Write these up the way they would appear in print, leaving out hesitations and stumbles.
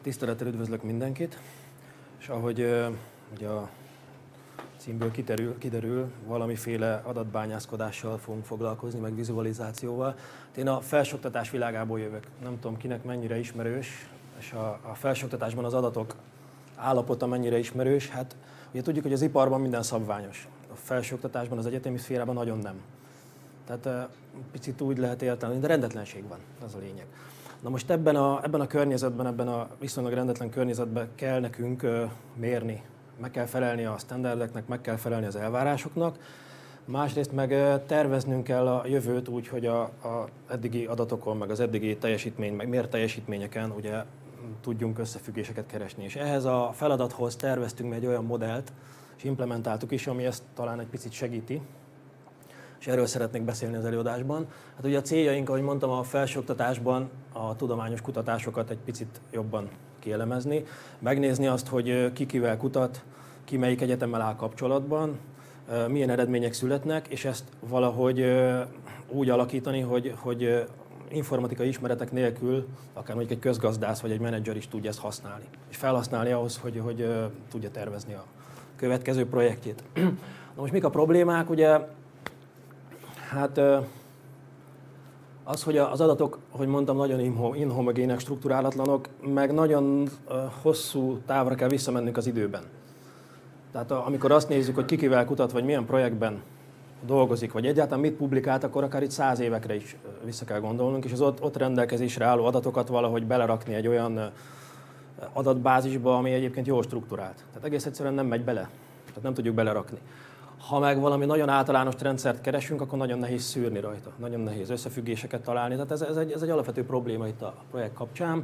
Tisztelettel üdvözlök mindenkit, és ahogy ugye a címből kiderül, valamiféle adatbányászkodással fogunk foglalkozni, meg vizualizációval. Én a felsőoktatás világából jövök, nem tudom kinek mennyire ismerős, és a felsőoktatásban az adatok állapota mennyire ismerős. Hát ugye tudjuk, hogy az iparban minden szabványos, a felsőoktatásban, az egyetemi szférában nagyon nem. Tehát picit úgy lehet értelmezni, de rendetlenség van, az a lényeg. Na most ebben a környezetben, ebben a viszonylag rendetlen környezetben kell nekünk mérni. Meg kell felelni a standardeknek, meg kell felelni az elvárásoknak. Másrészt meg terveznünk kell a jövőt úgy, hogy a eddigi adatokon, meg az eddigi teljesítmény, meg mért teljesítményeken ugye tudjunk összefüggéseket keresni. És ehhez a feladathoz terveztünk egy olyan modellt, és implementáltuk is, ami ezt talán egy picit segíti. És erről szeretnék beszélni az előadásban. Hát ugye a céljaink, ahogy mondtam, a felsőoktatásban a tudományos kutatásokat egy picit jobban kielemezni, megnézni azt, hogy ki kivel kutat, ki melyik egyetemmel áll kapcsolatban, milyen eredmények születnek, és ezt valahogy úgy alakítani, hogy informatikai ismeretek nélkül akár mondjuk egy közgazdász vagy egy menedzser is tudja ezt használni. És felhasználni ahhoz, hogy tudja tervezni a következő projektjét. Na most mik a problémák? Ugye, hát az, hogy az adatok, ahogy mondtam, nagyon inhomogének, strukturálatlanok, meg nagyon hosszú távra kell visszamennünk az időben. Tehát amikor azt nézzük, hogy ki kivel kutat, vagy milyen projektben dolgozik, vagy egyáltalán mit publikált, akkor akár itt 100 évekre is vissza kell gondolnunk, és az ott rendelkezésre álló adatokat valahogy belerakni egy olyan adatbázisba, ami egyébként jól strukturált. Tehát egész egyszerűen nem megy bele, tehát nem tudjuk belerakni. Ha meg valami nagyon általános rendszert keresünk, akkor nagyon nehéz szűrni rajta, nagyon nehéz összefüggéseket találni. Tehát ez egy alapvető probléma itt a projekt kapcsán.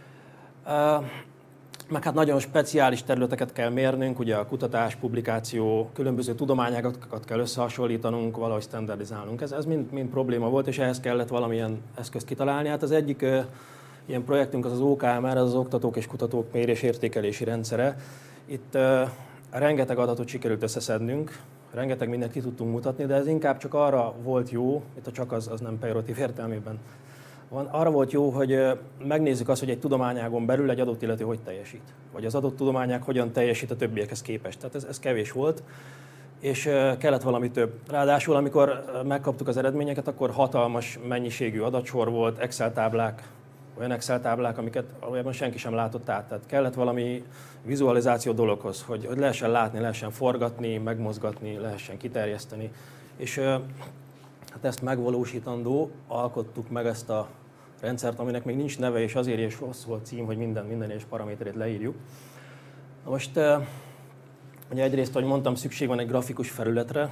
Meg hát nagyon speciális területeket kell mérnünk, ugye a kutatás, publikáció, különböző tudományágakat kell összehasonlítanunk, valahogy standardizálnunk. Ez mind probléma volt, és ehhez kellett valamilyen eszközt kitalálni. Hát az egyik ilyen projektünk az OKMR, az Oktatók és Kutatók Mérés-értékelési rendszere. Itt rengeteg adatot sikerült összeszednünk, rengeteg mindent ki tudtunk mutatni, de ez inkább csak arra volt jó, itt a csak az nem pejoratív értelmében van, arra volt jó, hogy megnézzük azt, hogy egy tudományágon belül egy adott illető hogy teljesít, vagy az adott tudományág hogyan teljesít a többiekhez képest. Tehát ez kevés volt, és kellett valami több. Ráadásul, amikor megkaptuk az eredményeket, akkor hatalmas mennyiségű adatsor volt, Excel táblák, olyan Excel táblák, amiket valójában senki sem látott át. Tehát kellett valami vizualizáció dologhoz, hogy lehessen látni, lehessen forgatni, megmozgatni, lehessen kiterjeszteni. És hát ezt megvalósítandó alkottuk meg ezt a rendszert, aminek még nincs neve, és azért is hosszú a cím, hogy minden egyes paraméterét leírjuk. Na most ugye egyrészt, ahogy mondtam, szükség van egy grafikus felületre.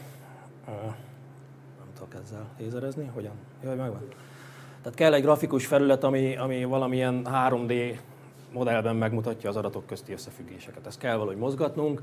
Nem tudok ezzel lézerezni, hogyan? Jaj, megvan. Tehát kell egy grafikus felület, ami valamilyen 3D modellben megmutatja az adatok közti összefüggéseket. Ezt kell valahogy mozgatnunk.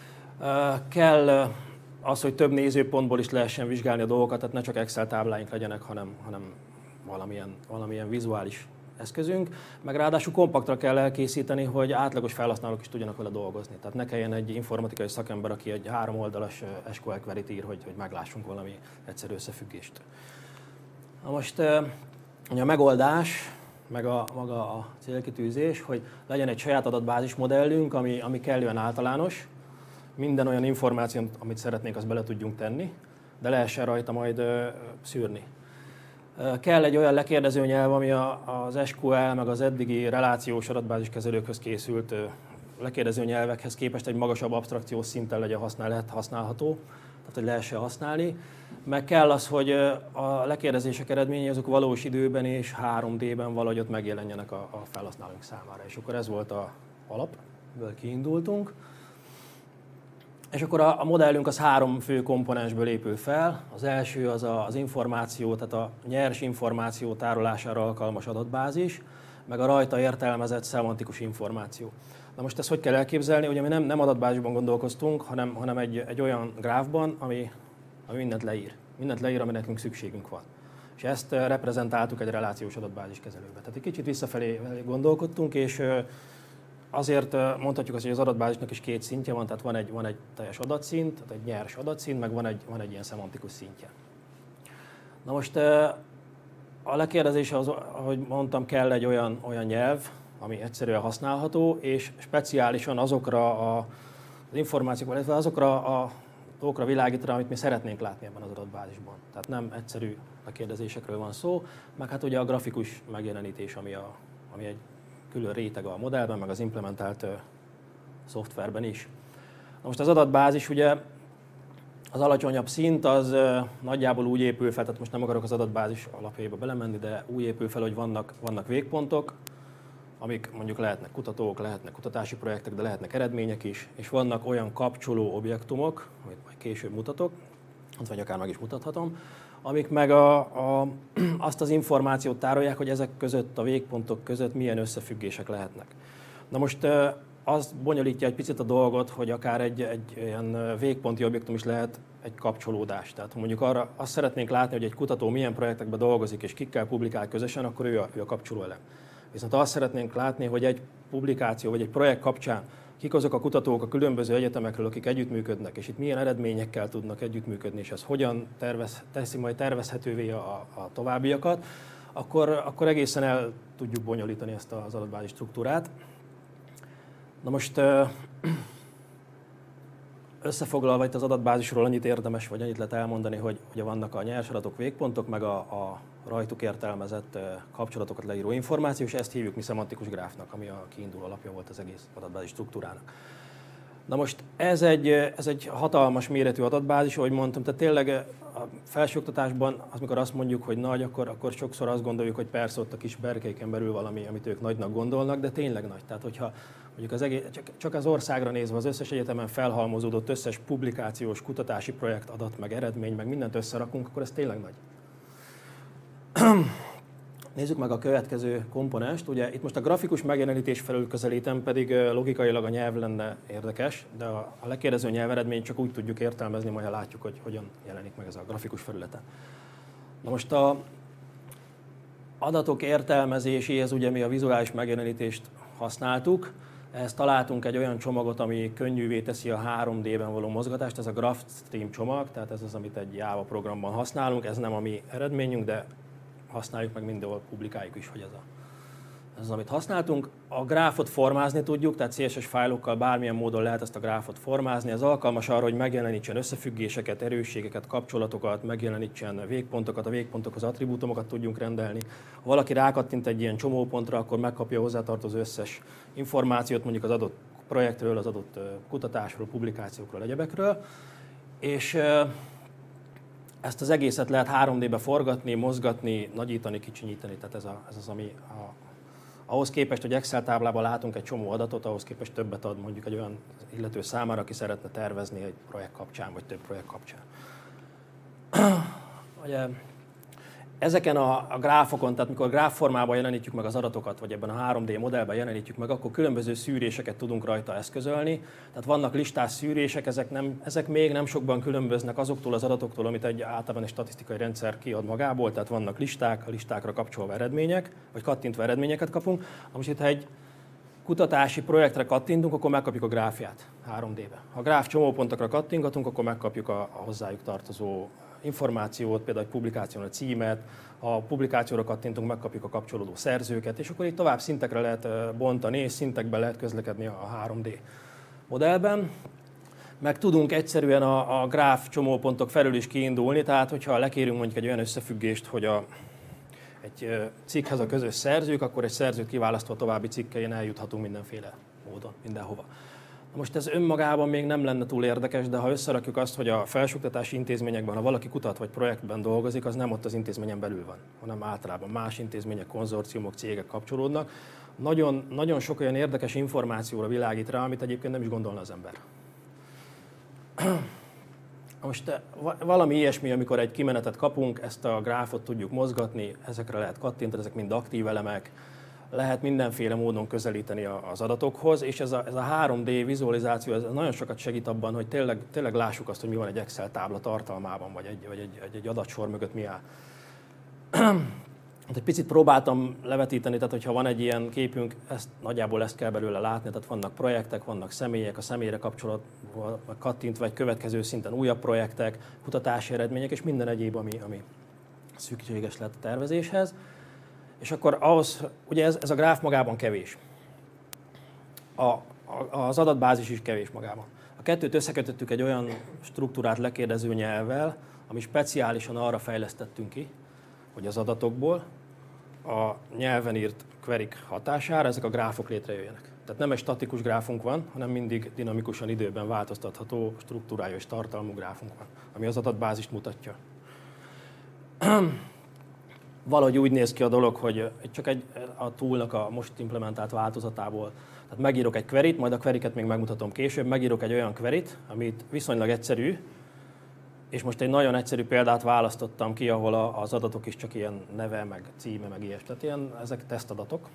Kell az, hogy több nézőpontból is lehessen vizsgálni a dolgokat, tehát ne csak Excel tábláink legyenek, hanem valamilyen vizuális eszközünk. Meg ráadásul kompaktra kell elkészíteni, hogy átlagos felhasználók is tudjanak vele dolgozni. Tehát ne kelljen egy informatikai szakember, aki egy 3 oldalas SQL queryt ír, hogy meglássunk valami egyszerű összefüggést. Na most a megoldás, meg maga a célkitűzés, hogy legyen egy saját adatbázis modellünk, ami kellően általános, minden olyan információt, amit szeretnénk, azt bele tudjunk tenni, de lehessen rajta majd szűrni. Kell egy olyan lekérdező nyelv, ami az SQL, meg az eddigi relációs adatbáziskezelőkhöz készült lekérdező nyelvekhez képest egy magasabb absztrakciós szinten legyen használható, tehát hogy lehessen használni. Meg kell az, hogy a lekérdezések eredményei azok valós időben és 3D-ben valahogy ott megjelenjenek a felhasználók számára. És akkor ez volt az alap, ebből kiindultunk. És akkor a modellünk az 3 fő komponensből épül fel. Az első az információ, tehát a nyers információ tárolására alkalmas adatbázis, meg a rajta értelmezett szemantikus információ. Na most ezt hogy kell elképzelni? Ugye mi nem adatbázisban gondolkoztunk, hanem egy olyan gráfban, ami mindent leír. Mindent leír, ami nekünk szükségünk van. És ezt reprezentáltuk egy relációs adatbáziskezelőbe. Tehát egy kicsit visszafelé gondolkodtunk, és azért mondhatjuk azt, hogy az adatbázisnak is 2 szintje van, tehát van egy teljes adatszint, tehát egy nyers adatszint, meg van egy ilyen szemantikus szintje. Na most a lekérdezéshez, ahogy mondtam, kell egy olyan nyelv, ami egyszerűen használható, és speciálisan azokra az információkra, illetve azokra a dolgokra világít rá, amit mi szeretnénk látni ebben az adatbázisban. Tehát nem egyszerű lekérdezésekről van szó, meg hát ugye a grafikus megjelenítés, ami egy külön réteg a modellben, meg az implementált szoftverben is. Na most az adatbázis ugye az alacsonyabb szint az nagyjából úgy épül fel, tehát most nem akarok az adatbázis alapjaiba belemenni, de úgy épül fel, hogy vannak végpontok, amik mondjuk lehetnek kutatók, lehetnek kutatási projektek, de lehetnek eredmények is, és vannak olyan kapcsoló objektumok, amit majd később mutatok, vagy akár meg is mutathatom, amik meg azt az információt tárolják, hogy ezek között, a végpontok között milyen összefüggések lehetnek. Na most az bonyolítja egy picit a dolgot, hogy akár egy ilyen végponti objektum is lehet egy kapcsolódás. Tehát mondjuk arra azt szeretnénk látni, hogy egy kutató milyen projektekben dolgozik és kikkel publikál közösen, akkor ő a kapcsolóelem. Viszont azt szeretnénk látni, hogy egy publikáció vagy egy projekt kapcsán kik azok a kutatók a különböző egyetemekről, akik együttműködnek, és itt milyen eredményekkel tudnak együttműködni, és ez hogyan teszi majd tervezhetővé a továbbiakat, akkor egészen el tudjuk bonyolítani ezt az adatbázis struktúrát. Na most összefoglalva itt az adatbázisról annyit érdemes, vagy annyit lehet elmondani, hogy ugye vannak a nyers adatok, végpontok, meg a rajtuk értelmezett kapcsolatokat leíró információ, és ezt hívjuk mi szemantikus gráfnak, ami a kiinduló alapja volt az egész adatbázis struktúrának. Na most ez egy hatalmas méretű adatbázis, ahogy mondtam, tehát tényleg a felsőoktatásban, amikor azt mondjuk, hogy nagy, akkor sokszor azt gondoljuk, hogy persze ott a kis berkeiken belül valami, amit ők nagynak gondolnak, de tényleg nagy. Tehát hogyha mondjuk csak az országra nézve az összes egyetemen felhalmozódott összes publikációs, kutatási projekt, adat, meg eredmény, meg mindent összerakunk, akkor ez tényleg nagy. Nézzük meg a következő komponenst. Ugye itt most a grafikus megjelenítés felől közelítem, pedig logikailag a nyelv lenne érdekes, de a lekérdező nyelveredményt csak úgy tudjuk értelmezni, majd látjuk, hogy hogyan jelenik meg ez a grafikus felületen. Na most a adatok értelmezéséhez ugye mi a vizuális megjelenítést használtuk. Ehhez találtunk egy olyan csomagot, ami könnyűvé teszi a 3D-ben való mozgatást, ez a GraphStream csomag, tehát ez az, amit egy Java programban használunk, ez nem a mi eredményünk, de használjuk meg mindenhol, publikáljuk is, hogy ez az, amit használtunk. A gráfot formázni tudjuk, tehát CSS fájlokkal bármilyen módon lehet ezt a gráfot formázni. Ez alkalmas arra, hogy megjelenítsen összefüggéseket, erősségeket, kapcsolatokat, megjelenítsen végpontokat, a végpontokhoz attribútumokat tudjunk rendelni. Ha valaki rákattint egy ilyen csomópontra, akkor megkapja a hozzátartozó összes információt, mondjuk az adott projektről, az adott kutatásról, publikációkról, egyebekről. És ezt az egészet lehet 3D-be forgatni, mozgatni, nagyítani, kicsinyíteni, tehát ez az, ami ahhoz képest, hogy Excel táblában látunk egy csomó adatot, ahhoz képest többet ad mondjuk egy olyan illető számára, aki szeretne tervezni egy projekt kapcsán, vagy több projekt kapcsán. Ugye, ezeken a gráfokon, tehát mikor gráfformában jelenítjük meg az adatokat, vagy ebben a 3D modellben jelenítjük meg, akkor különböző szűréseket tudunk rajta eszközölni. Tehát vannak listás szűrések, ezek még nem sokban különböznek azoktól az adatoktól, amit egy általában egy statisztikai rendszer kiad magából. Tehát vannak listák, a listákra kapcsolva eredmények, vagy kattintva eredményeket kapunk. Most itt, ha egy kutatási projektre kattintunk, akkor megkapjuk a gráfját 3D-be. Ha a gráf csomópontokra kattingatunk, akkor megkapjuk a hozzájuk tartozó információt, például egy publikáción a címet, ha a publikációra kattintunk, megkapjuk a kapcsolódó szerzőket, és akkor itt tovább szintekre lehet bontani, és szintekben lehet közlekedni a 3D modellben. Meg tudunk egyszerűen a gráf csomópontok felül is kiindulni, tehát hogyha lekérünk mondjuk egy olyan összefüggést, hogy egy cikkhez a közös szerzők, akkor egy szerzőt kiválasztva további cikkein eljuthatunk mindenféle módon, mindenhova. Most ez önmagában még nem lenne túl érdekes, de ha összerakjuk azt, hogy a felsőoktatási intézményekben, ha valaki kutat vagy projektben dolgozik, az nem ott az intézményen belül van, hanem általában más intézmények, konzorciumok, cégek kapcsolódnak. Nagyon sok olyan érdekes információra világít rá, amit egyébként nem is gondolna az ember. Most valami ilyesmi, amikor egy kimenetet kapunk, ezt a gráfot tudjuk mozgatni, ezekre lehet kattintani, ezek mind aktív elemek, lehet mindenféle módon közelíteni az adatokhoz, és ez a 3D vizualizáció ez nagyon sokat segít abban, hogy tényleg lássuk azt, hogy mi van egy Excel tábla tartalmában, vagy egy adatsor mögött mi áll. Egy picit próbáltam levetíteni, tehát hogyha van egy ilyen képünk, nagyjából ezt kell belőle látni, tehát vannak projektek, vannak személyek, a személyre kapcsolatban kattintva egy következő szinten újabb projektek, kutatási eredmények, és minden egyéb, ami szükséges lett a tervezéshez. És akkor ahhoz, ugye ez a gráf magában kevés. az adatbázis is kevés magában. A kettőt összekötöttük egy olyan struktúrát lekérdező nyelvvel, ami speciálisan arra fejlesztettünk ki, hogy az adatokból a nyelven írt queryk hatására ezek a gráfok létrejöjjenek. Tehát nem egy statikus gráfunk van, hanem mindig dinamikusan időben változtatható struktúrájú és tartalmú gráfunk van, ami az adatbázist mutatja. Valahogy úgy néz ki a dolog, hogy csak a toolnak a most implementált változatából, tehát megírok egy queryt, majd a queryket még megmutatom később, megírok egy olyan queryt, amit viszonylag egyszerű, és most egy nagyon egyszerű példát választottam ki, ahol az adatok is csak ilyen neve, meg címe, meg ilyes. Tehát ezek tesztadatok.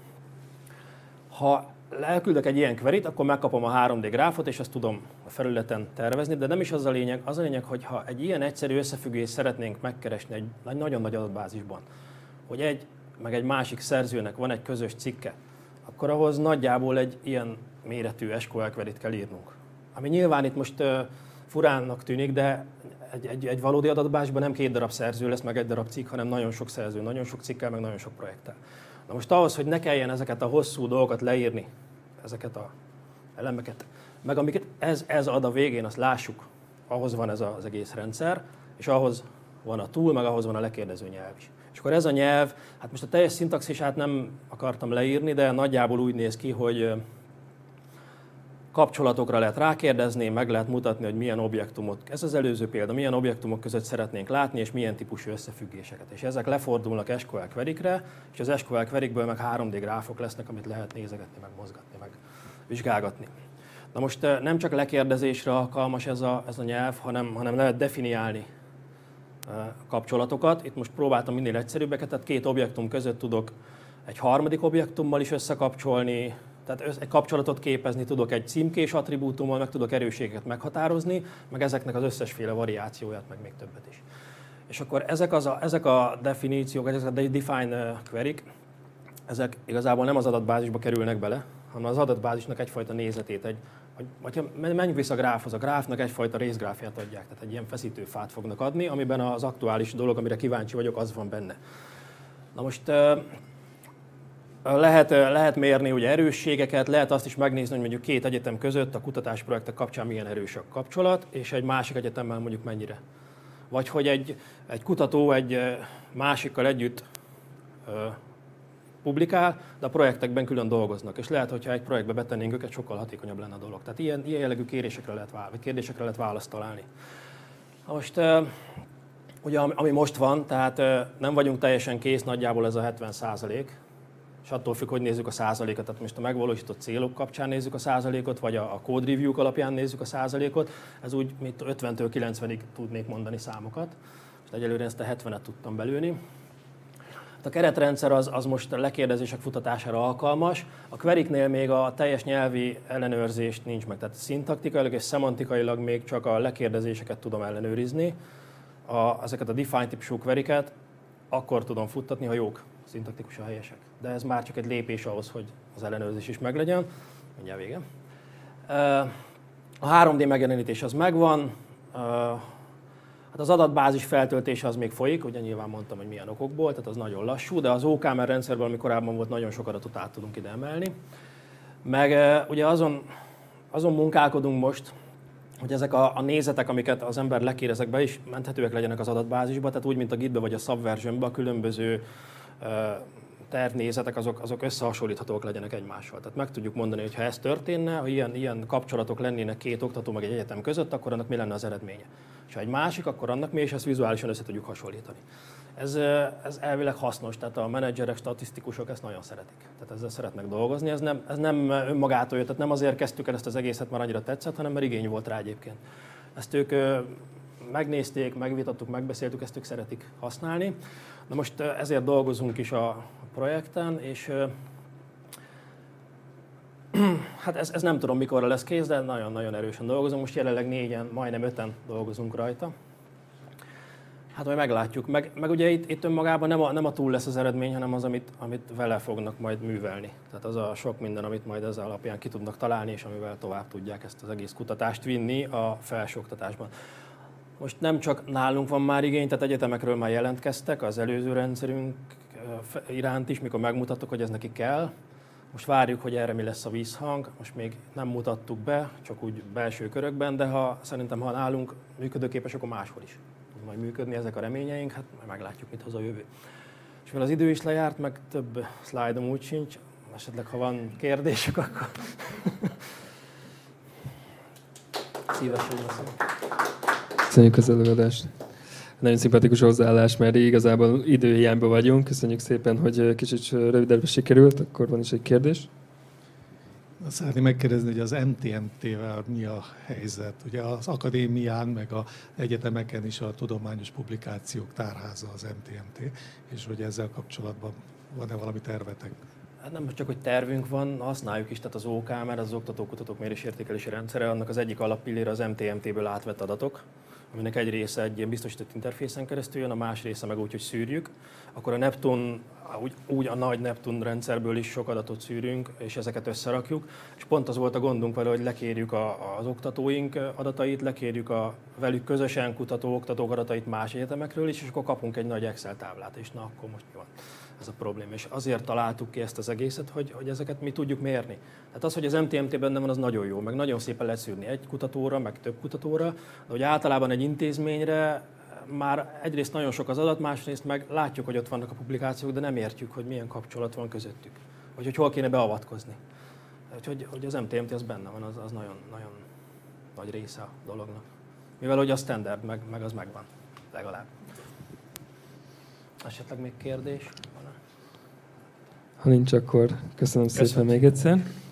Ha elküldök egy ilyen queryt, akkor megkapom a 3D gráfot, és ezt tudom a felületen tervezni, de nem is az a lényeg. Az a lényeg, hogy ha egy ilyen egyszerű összefüggést szeretnénk megkeresni egy nagyon nagy adatbázisban, hogy egy másik szerzőnek van egy közös cikke, akkor ahhoz nagyjából egy ilyen méretű SQL queryt kell írnunk. Ami nyilván itt most furánnak tűnik, de egy valódi adatbázisban nem 2 darab szerző lesz, meg 1 darab cikk, hanem nagyon sok szerző, nagyon sok cikkel, meg nagyon sok projekttel. Na most ahhoz, hogy ne kelljen ezeket a hosszú dolgokat leírni, ezeket az elemeket, meg amiket ez ad a végén, azt lássuk, ahhoz van ez az egész rendszer, és ahhoz van a tool, meg ahhoz van a lekérdező nyelv is. És akkor ez a nyelv, hát most a teljes szintaxisát nem akartam leírni, de nagyjából úgy néz ki, hogy kapcsolatokra lehet rákérdezni, meg lehet mutatni, hogy milyen objektumot, ez az előző példa, milyen objektumok között szeretnénk látni, és milyen típusú összefüggéseket. És ezek lefordulnak SQL querykre, és az SQL querykből meg 3D gráfok lesznek, amit lehet nézegetni, meg mozgatni, meg vizsgálgatni. Na most nem csak lekérdezésre alkalmas ez a nyelv, hanem lehet definiálni kapcsolatokat. Itt most próbáltam minél egyszerűbbeket, tehát 2 objektum között tudok egy harmadik objektummal is összekapcsolni, tehát egy kapcsolatot képezni tudok egy címkés attribútummal, meg tudok erősségeket meghatározni, meg ezeknek az összesféle variációját, meg még többet is. És akkor ezek a definíciók, ezek a define queryk, ezek igazából nem az adatbázisba kerülnek bele, hanem az adatbázisnak egyfajta nézetét, vagy menjünk vissza a gráfhoz, a gráfnak egyfajta részgráfját adják, tehát egy ilyen feszítőfát fognak adni, amiben az aktuális dolog, amire kíváncsi vagyok, az van benne. Na most lehet mérni ugye erősségeket, lehet azt is megnézni, hogy mondjuk 2 egyetem között a kutatásprojektek kapcsán milyen erős a kapcsolat, és egy másik egyetemmel mondjuk mennyire. Vagy hogy egy kutató egy másikkal együtt publikál, de a projektekben külön dolgoznak. És lehet, hogyha egy projektbe betennénk őket, sokkal hatékonyabb lenne a dolog. Tehát ilyen jellegű kérdésekre lehet választ találni. Most ugye ami most van, tehát nem vagyunk teljesen kész, nagyjából ez a 70%. És attól függ, hogy nézzük a százalékot. Tehát most a megvalósított célok kapcsán nézzük a százalékot, vagy a code review-k alapján nézzük a százalékot. Ez úgy, mint 50-től 90-ig tudnék mondani számokat. Most egyelőre ezt a 70-et tudtam belülni. A keretrendszer az most a lekérdezések futatására alkalmas. A queryknél még a teljes nyelvi ellenőrzést nincs meg. Tehát szintaktikailag és szemantikailag még csak a lekérdezéseket tudom ellenőrizni. Ezeket a define típusú queryket akkor tudom futtatni, ha jók, szintaktikusan helyesek. De ez már csak egy lépés ahhoz, hogy az ellenőrzés is meglegyen. Mindjárt vége. A 3D megjelenítés az megvan. Hát az adatbázis feltöltése az még folyik, ugye nyilván mondtam, hogy milyen okokból, tehát az nagyon lassú, de az OKMR rendszerben, ami korábban volt, nagyon sok adatot át tudunk ide emelni. Meg ugye azon munkálkodunk most, hogy ezek a nézetek, amiket az ember lekér, ezek be is menthetőek legyenek az adatbázisba, tehát úgy, mint a Gitbe vagy a Subversionbe, a különböző tervnézetek azok összehasonlíthatók legyenek egymással. Tehát meg tudjuk mondani, hogy ha ez történne, ha ilyen kapcsolatok lennének 2 oktató meg egy egyetem között, akkor annak mi lenne az eredménye. És ha egy másik, akkor annak mi, és ezt vizuálisan össze tudjuk hasonlítani. Ez elvileg hasznos, tehát a menedzserek, statisztikusok ezt nagyon szeretik. Tehát ezzel szeretnek dolgozni, ez nem önmagától jött, tehát nem azért kezdtük el ezt az egészet, mert annyira tetszett, hanem mert igény volt rá egyébként. Ezt ők megnézték, megvitattuk, megbeszéltük, ezt ők szeretik használni. Na most ezért dolgozunk is a projekten, és hát ez nem tudom mikorra lesz kész, de nagyon-nagyon erősen dolgozunk. Most jelenleg 4-en, majdnem 5-en dolgozunk rajta. Hát majd meglátjuk. Meg ugye itt önmagában nem a túl lesz az eredmény, hanem az, amit vele fognak majd művelni. Tehát az a sok minden, amit majd ezzel alapján ki tudnak találni, és amivel tovább tudják ezt az egész kutatást vinni a felsőoktatásban. Most nem csak nálunk van már igény, tehát egyetemekről már jelentkeztek az előző rendszerünk iránt is, mikor megmutattuk, hogy ez neki kell. Most várjuk, hogy erre mi lesz a visszhang, most még nem mutattuk be, csak úgy belső körökben, de szerintem ha nálunk működőképes, akkor máshol is tud majd működni, ezek a reményeink, hát majd meglátjuk, mit hoz a jövő. És mivel az idő is lejárt, meg több szlájdom úgy sincs, esetleg ha van kérdésük, akkor szívesen jövök. Köszönjük az előadást. Nagyon szimpatikus hozzáállás, mert igazából időhiányban vagyunk. Köszönjük szépen, hogy kicsit rövidebbre sikerült. Akkor van is egy kérdés. Szeretném megkérdezni, hogy az MTMT-vel mi a helyzet? Ugye az akadémián, meg az egyetemeken is a tudományos publikációk tárháza az MTMT, és hogy ezzel kapcsolatban van-e valami tervetek? Hát nem csak, hogy tervünk van, használjuk is, tehát az OKM, az Oktató-Kutatók Mérés-Értékelési Rendszere, annak az egyik alappillére az MTMT-ből átvett adatok, aminek egy része egy ilyen biztosított interfészen keresztül jön, a más része meg úgy, hogy szűrjük. Akkor a Neptun, úgy a nagy Neptun rendszerből is sok adatot szűrünk, és ezeket összerakjuk. És pont az volt a gondunk vele, hogy lekérjük az oktatóink adatait, lekérjük a velük közösen kutató oktatók adatait más egyetemekről is, és akkor kapunk egy nagy Excel táblát, és na akkor most mi van? Ez a probléma. És azért találtuk ki ezt az egészet, hogy ezeket mi tudjuk mérni. Tehát az, hogy az MTMT benne van, az nagyon jó, meg nagyon szépen lehet szűrni egy kutatóra, meg több kutatóra, de hogy általában egy intézményre már egyrészt nagyon sok az adat, másrészt meg látjuk, hogy ott vannak a publikációk, de nem értjük, hogy milyen kapcsolat van közöttük, vagy hogy hol kéne beavatkozni. Úgyhogy hogy az MTMT az benne van, az nagyon, nagyon nagy része a dolognak. Mivel hogy a standard, meg az megvan, legalább. Esetleg még kérdés? Ha nincs, akkor köszönöm szépen még egyszer.